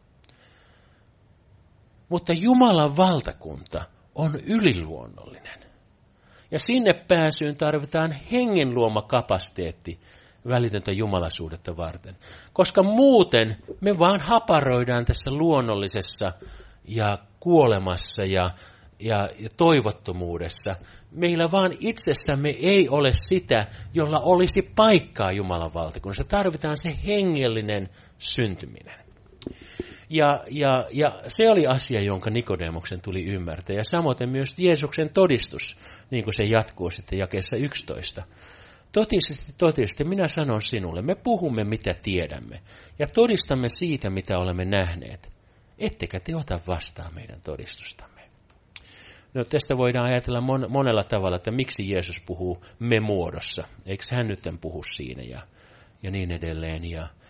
Mutta Jumalan valtakunta on yliluonnollinen. Ja sinne pääsyyn tarvitaan hengen luoma kapasiteetti välitöntä jumalaisuudetta varten. Koska muuten me vaan haparoidaan tässä luonnollisessa ja kuolemassa ja toivottomuudessa. Meillä vaan itsessämme ei ole sitä, jolla olisi paikkaa Jumalan valtakunnassa. Tarvitaan se hengellinen syntyminen. Ja se oli asia, jonka Nikodemoksen tuli ymmärtää. Ja samoin myös Jeesuksen todistus, niin kuin se jatkuu sitten jakeessa 11. Totisesti, minä sanon sinulle, me puhumme mitä tiedämme ja todistamme siitä, mitä olemme nähneet. Ettekä te ota vastaan meidän todistustamme. No, tästä voidaan ajatella monella tavalla, että miksi Jeesus puhuu me-muodossa. Eikö hän nyt puhu siinä ja niin edelleen.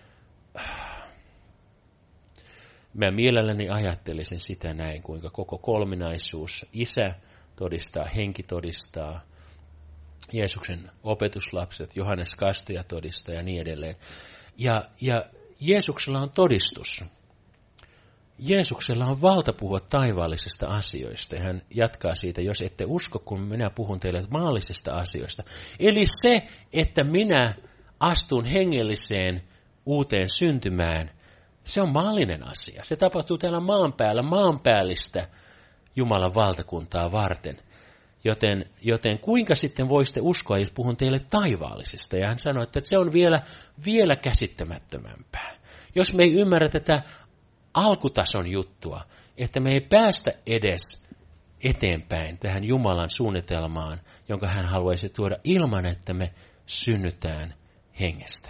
Mä mielelläni ajattelisin sitä näin, kuinka koko kolminaisuus, Isä todistaa, Henki todistaa, Jeesuksen opetuslapset, Johannes Kastaja todistaa ja niin edelleen. Ja Jeesuksella on todistus. Jeesuksella on valta puhua taivaallisista asioista. Ja hän jatkaa siitä, jos ette usko, kun minä puhun teille maallisista asioista. Eli se, että minä astun hengelliseen uuteen syntymään, se on maallinen asia. Se tapahtuu täällä maan päällä, maanpäällistä Jumalan valtakuntaa varten. Joten kuinka sitten voisitte uskoa, jos puhun teille taivaallisista? Ja hän sanoi, että se on vielä käsittämättömämpää. Jos me ei ymmärrä tätä alkutason juttua, että me ei päästä edes eteenpäin tähän Jumalan suunnitelmaan, jonka hän haluaisi tuoda ilman, että me synnytään hengestä.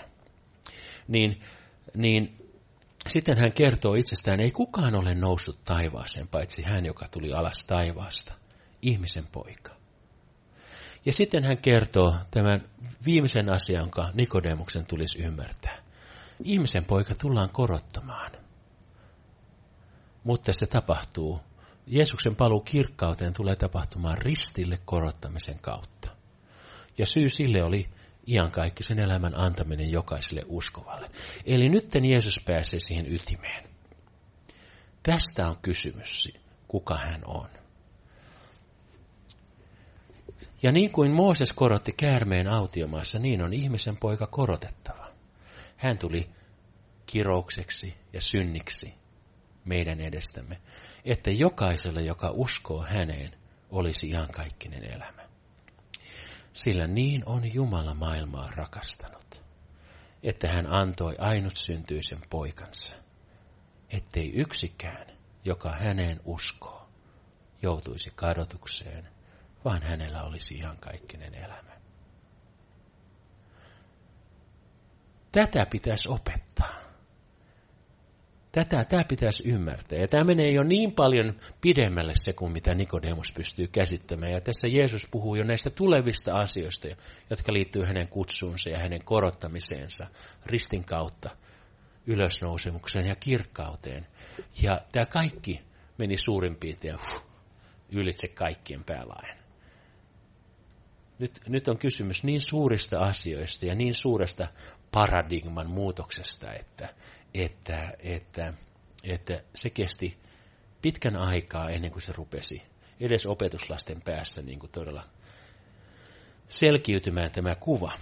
Niin sitten hän kertoo itsestään, ei kukaan ole noussut taivaaseen, paitsi hän, joka tuli alas taivaasta, ihmisen poika. Ja sitten hän kertoo tämän viimeisen asian, jonka Nikodemuksen tulisi ymmärtää. Ihmisen poika tullaan korottamaan. Mutta se tapahtuu, Jeesuksen paluu kirkkauteen tulee tapahtumaan ristille korottamisen kautta. Ja syy sille oli iankaikkisen elämän antaminen jokaiselle uskovalle. Eli nytten Jeesus pääsee siihen ytimeen. Tästä on kysymys. kuka hän on. Ja niin kuin Mooses korotti käärmeen autiomaassa, niin on ihmisen poika korotettava. Hän tuli kiroukseksi ja synniksi meidän edestämme, että jokaiselle, joka uskoo häneen, olisi iankaikkinen elämä. Sillä niin on Jumala maailmaa rakastanut, että hän antoi ainutsyntyisen poikansa, ettei yksikään, joka häneen uskoo, joutuisi kadotukseen, vaan hänellä olisi iankaikkinen elämä. Tätä pitäisi opettaa. Tämä pitäisi ymmärtää. Ja tämä menee jo niin paljon pidemmälle se, kuin mitä Nikodemus pystyy käsittämään. Ja tässä Jeesus puhuu jo näistä tulevista asioista, jotka liittyy hänen kutsuunsa ja hänen korottamiseensa ristin kautta, ylösnousemukseen ja kirkkauteen. Ja tämä kaikki meni suurin piirtein ylitse kaikkien päälaen. Nyt on kysymys niin suurista asioista ja niin suuresta paradigman muutoksesta, että se kesti pitkän aikaa ennen kuin se rupesi edes opetuslasten päässä niin kuin todella selkiytymään tämä kuva.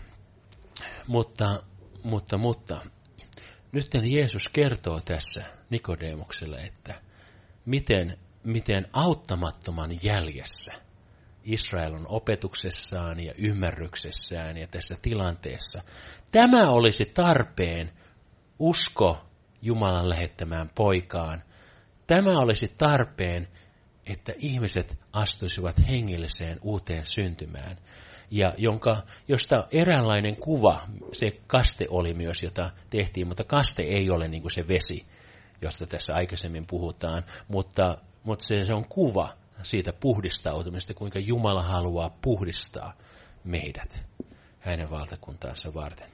Mutta nyt Jeesus kertoo tässä Nikodemukselle, että miten auttamattoman jäljessä Israel on opetuksessaan ja ymmärryksessään ja tässä tilanteessa. Tämä olisi tarpeen usko Jumalan lähettämään poikaan. Tämä olisi tarpeen, että ihmiset astuisivat hengelliseen uuteen syntymään. Ja josta eräänlainen kuva, se kaste oli myös, jota tehtiin, mutta kaste ei ole niin kuin se vesi, josta tässä aikaisemmin puhutaan, mutta se on kuva siitä puhdistautumista, kuinka Jumala haluaa puhdistaa meidät hänen valtakuntaansa varten.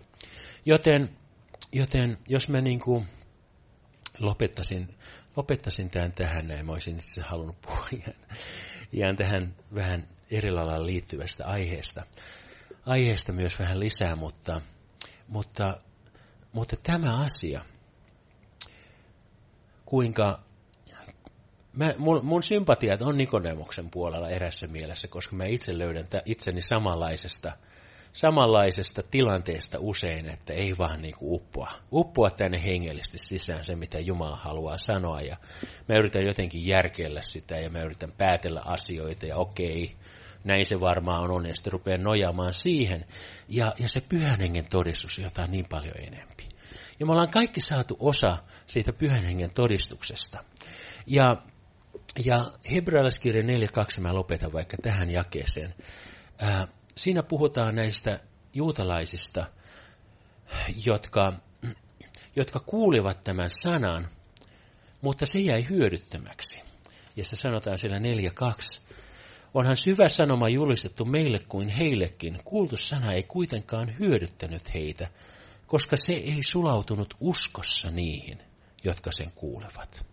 Joten jos mä niin kuin lopettaisin tämän tähän näin, mä olisin itse halunnut puhua ihan tähän vähän eri lailla liittyvästä aiheesta myös vähän lisää, mutta tämä asia, kuinka mun sympatiat on Nikodemuksen puolella erässä mielessä, koska mä itse löydän itseni samanlaisesta tilanteesta usein, että ei vaan niin kuin uppoa tänne hengellisesti sisään se, mitä Jumala haluaa sanoa. Ja mä yritän jotenkin järkeillä sitä ja mä yritän päätellä asioita ja okei, näin se varmaan on, ja sitten rupean nojaamaan siihen. Ja se Pyhän Hengen todistus, jota on niin paljon enempi. Ja me ollaan kaikki saatu osa siitä Pyhän Hengen todistuksesta. Ja Hebrealaiskirja 4.2, mä lopetan vaikka tähän jakeeseen. Siinä puhutaan näistä juutalaisista, jotka kuulivat tämän sanan, mutta se jäi hyödyttömäksi. Ja se sanotaan siellä 4.2. Onhan syvä sanoma julistettu meille kuin heillekin. Kuultu sana ei kuitenkaan hyödyttänyt heitä, koska se ei sulautunut uskossa niihin, jotka sen kuulevat.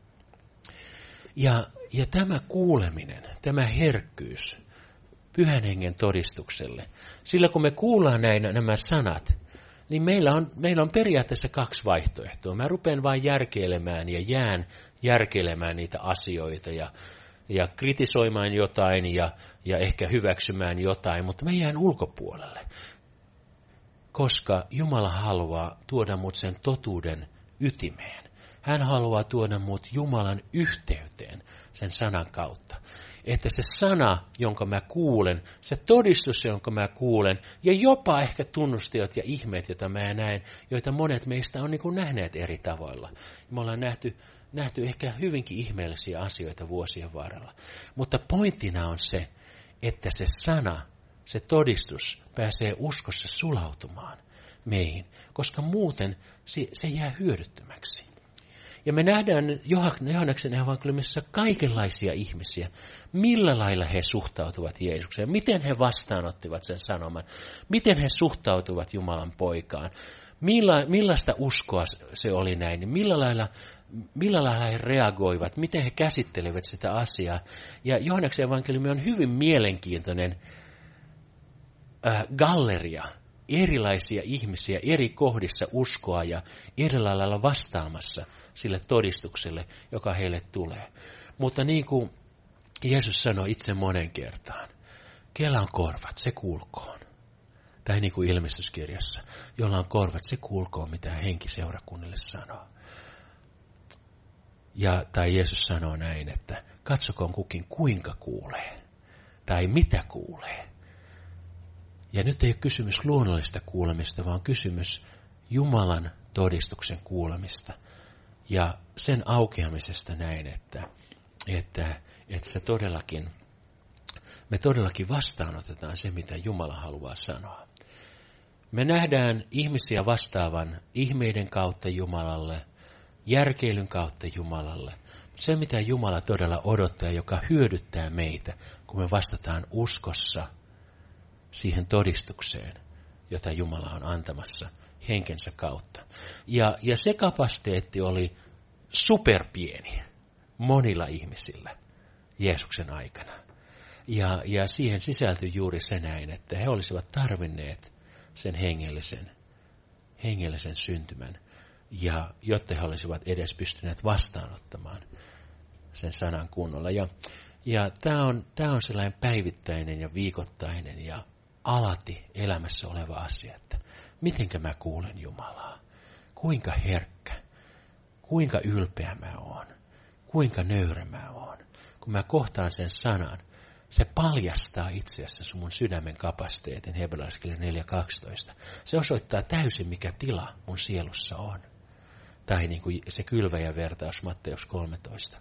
Ja tämä kuuleminen, tämä herkkyys Pyhän Hengen todistukselle, sillä kun me kuullaan nämä sanat, niin meillä on periaatteessa kaksi vaihtoehtoa. Mä rupean vain järkeilemään ja jään järkeilemään niitä asioita ja kritisoimaan jotain ja ehkä hyväksymään jotain, mutta mä jään ulkopuolelle, koska Jumala haluaa tuoda mut sen totuuden ytimeen. Hän haluaa tuoda mut Jumalan yhteyteen sen sanan kautta. Että se sana, jonka mä kuulen, se todistus, jonka mä kuulen, ja jopa ehkä tunnusteot ja ihmeet, joita mä näen, joita monet meistä on niin kuin nähneet eri tavoilla. Me ollaan nähty ehkä hyvinkin ihmeellisiä asioita vuosien varrella. Mutta pointtina on se, että se sana, se todistus pääsee uskossa sulautumaan meihin, koska muuten se jää hyödyttömäksi. Ja me nähdään Johanneksen evankeliumissa kaikenlaisia ihmisiä, millä lailla he suhtautuvat Jeesukseen, miten he vastaanottivat sen sanoman, miten he suhtautuvat Jumalan poikaan, millaista uskoa se oli näin, niin millä lailla he reagoivat, miten he käsittelevät sitä asiaa. Ja Johanneksen evankeliumi on hyvin mielenkiintoinen galleria, erilaisia ihmisiä eri kohdissa uskoa ja eri lailla vastaamassa sille todistukselle, joka heille tulee. Mutta niin kuin Jeesus sanoi itse monen kertaan, kellä on korvat, se kuulkoon. Tai niin kuin ilmestyskirjassa, jolla on korvat, se kuulkoon, mitä henki seurakunnille sanoo. Tai Jeesus sanoo näin, että katsokoon kukin kuinka kuulee, tai mitä kuulee. Ja nyt ei ole kysymys luonnollista kuulemista, vaan kysymys Jumalan todistuksen kuulemista. Ja sen aukeamisesta näin, että me todellakin vastaanotetaan se, mitä Jumala haluaa sanoa. Me nähdään ihmisiä vastaavan ihmeiden kautta Jumalalle, järkeilyn kautta Jumalalle. Se, mitä Jumala todella odottaa, joka hyödyttää meitä, kun me vastataan uskossa siihen todistukseen, jota Jumala on antamassa henkensä kautta. Ja se kapasiteetti oli superpieni monilla ihmisillä Jeesuksen aikana. Ja siihen sisältyi juuri se näin, että he olisivat tarvinneet sen hengellisen syntymän, ja jotta he olisivat edes pystyneet vastaanottamaan sen sanan kunnolla. Ja tämä on sellainen päivittäinen ja viikoittainen ja alati elämässä oleva asia, että mitenkä mä kuulen Jumalaa, kuinka herkkä, kuinka ylpeä mä oon, kuinka nöyrä mä oon. Kun mä kohtaan sen sanan, se paljastaa itse asiassa mun sydämen kapasiteetin, hebrealaiskirja 4.12. Se osoittaa täysin, mikä tila mun sielussa on. Tai niin kuin se kylväjävertaus Matteus 13.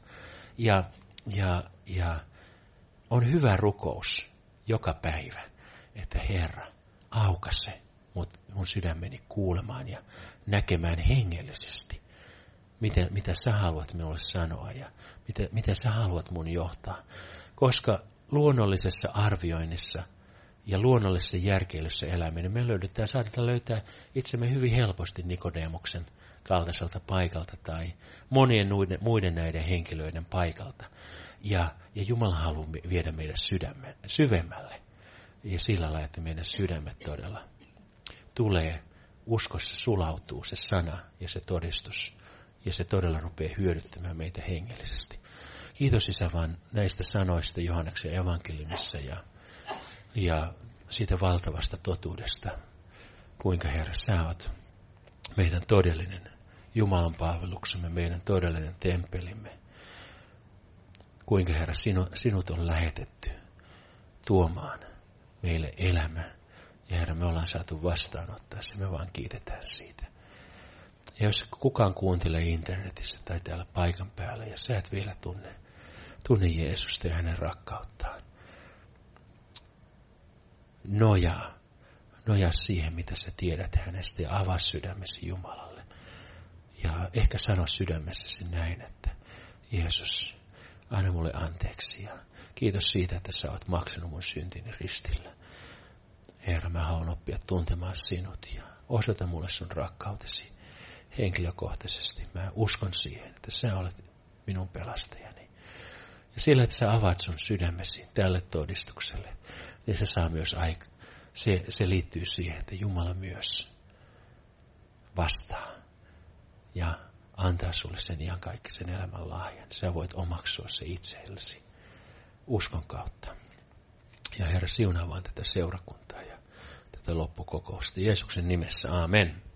Ja on hyvä rukous joka päivä, että Herra, aukaise mun sydämeni kuulemaan ja näkemään hengellisesti, mitä sä haluat minulle sanoa ja miten sä haluat mun johtaa. Koska luonnollisessa arvioinnissa ja luonnollisessa järkeilyssä eläminen me saadaan löytää itsemme hyvin helposti Nikodemuksen kaltaiselta paikalta tai monien muiden näiden henkilöiden paikalta. Ja Jumala haluaa viedä meidän syvemmälle. Ja sillä lailla, että meidän sydämet todella tulee, uskossa sulautuu se sana ja se todistus. Ja se todella rupeaa hyödyttämään meitä hengellisesti. Kiitos Isä vaan näistä sanoista Johanneksen evankeliumissa ja siitä valtavasta totuudesta, kuinka Herra sä oot meidän todellinen Jumalan palveluksemme, meidän todellinen temppelimme. Kuinka Herra sinut on lähetetty tuomaan meille elämä. Ja Herra, me ollaan saatu vastaanottaa se, me vaan kiitetään siitä. Ja jos kukaan kuuntelee internetissä tai täällä paikan päällä ja sä et vielä tunne Jeesusta ja hänen rakkauttaan, nojaa siihen, mitä sä tiedät hänestä ja avaa sydämesi Jumalalle. Ja ehkä sano sydämessäsi näin, että Jeesus, anna mulle anteeksi ja kiitos siitä, että sä oot maksanut mun syntini ristillä. Herra, mä haluan oppia tuntemaan sinut ja osoita mulle sun rakkautesi henkilökohtaisesti. Mä uskon siihen, että sä olet minun pelastajani. Ja sillä, että sä avaat sun sydämesi tälle todistukselle, niin se saa myös se liittyy siihen, että Jumala myös vastaa ja antaa sulle sen iankaikkisen elämän lahjan. Sä voit omaksua se itsellesi uskon kautta. Ja Herra, siunaa vaan tätä seurakuntaa ja tätä loppukokousta. Jeesuksen nimessä, aamen.